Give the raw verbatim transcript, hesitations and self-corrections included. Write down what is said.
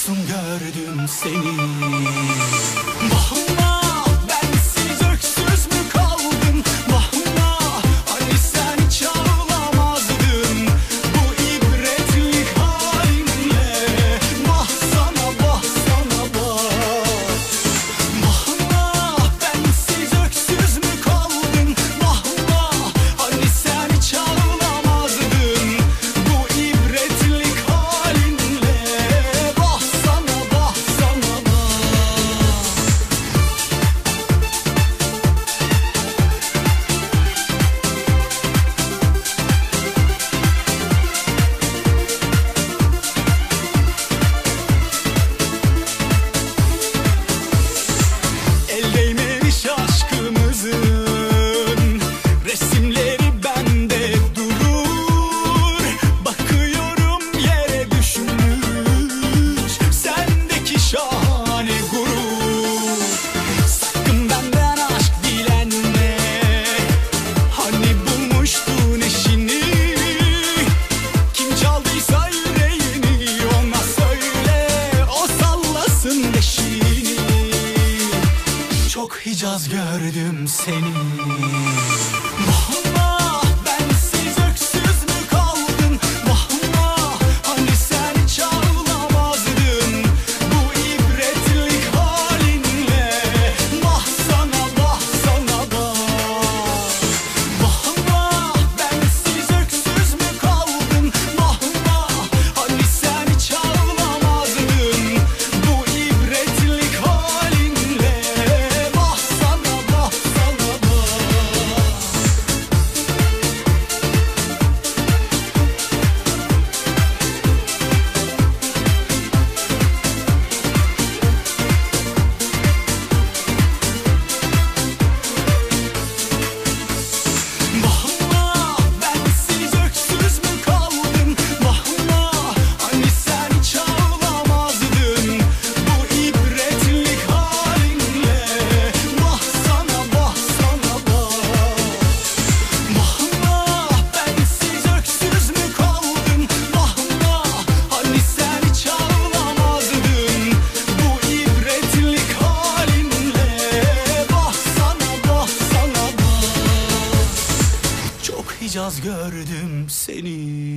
mahzun gördüm seni. Mahma bensiz öksüz mü kaldın? Mahma hani sen hiç ağlamazdın bu ibretlik halinle. Mah sana bah sana bah. Mahma bensiz öksüz mü kaldın? Mahma hani sen hiç ağlamazdın bu ibretlik halinle. Bah sana bah sana bah. El değmemiş aşkımızın resimleri bende durur. Bakıyorum yere düşmüş sendeki şahane gurur. Sakın benden aşk dilenme, hani bulmuştun eşini. Kim çaldıysa yüreğini ona söyle, o sallasın beşini. Çok Hicaz gördüm seni. Mahma bensiz öksüz mü kaldın? Mahma hani sen hiç ağlamazdın bu ibretlik halinle. Mah sana bah sana bah. Mahma bensiz öksüz mü kaldın? Mahma hani sen hiç ağlamazdın bu ibretlik halinle. Bah sana bah sana bah. Mahma bensiz öksüz mü kaldın? Mahma hani sen hiç ağlamazdın bu ibretlik halinle. Mah sana bah sana bah. Mahma bensiz öksüz mü kaldın? Mahma hani sen hiç ağlamazdın bu ibretlik halinle. Bah sana bah sana bah. Çok Hicaz gördüm seni.